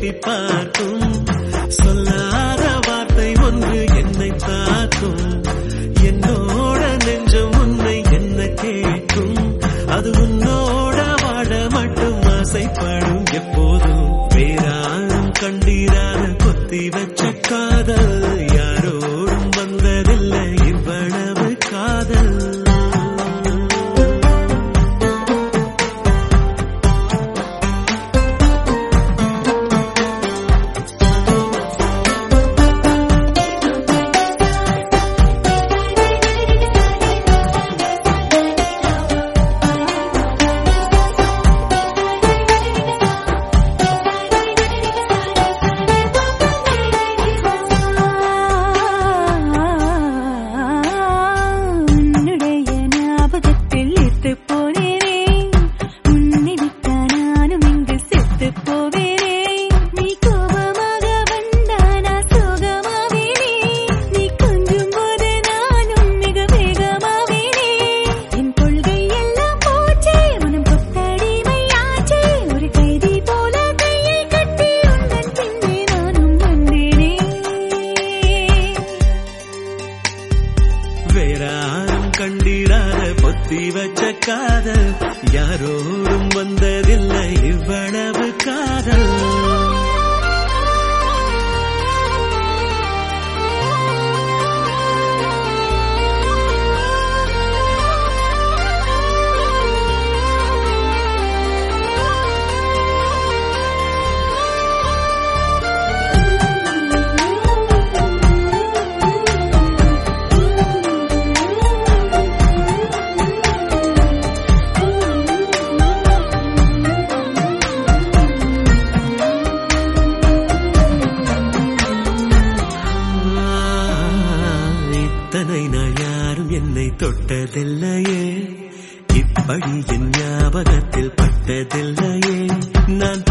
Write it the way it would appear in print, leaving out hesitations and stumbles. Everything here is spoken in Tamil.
எட்டி பார்க்கும் சொல்லாத வார்த்தை ஒன்று என்னை தாக்கும் என்னோட நெஞ்சம் உன்னை என்ன கேட்கும் அது உன்னோட வாட மட்டும் ஆசைப்படும் எப்போதும் வேறாரும் கண்டிராத கொத்தி வச்ச காதல் யாரோடும் வந்ததில்லை இவ்வளவு காதல் வேறாரும் கண்டிராத பொத்தி வச்ச காதல் யாரோடும் வந்ததில்லை இவ்வளவு காதல் இத்தனை நாள் யாரும் என்னை தொட்டதில்லையே இப்படி என் ஞாபகத்தில் பட்டதில்லையே நான்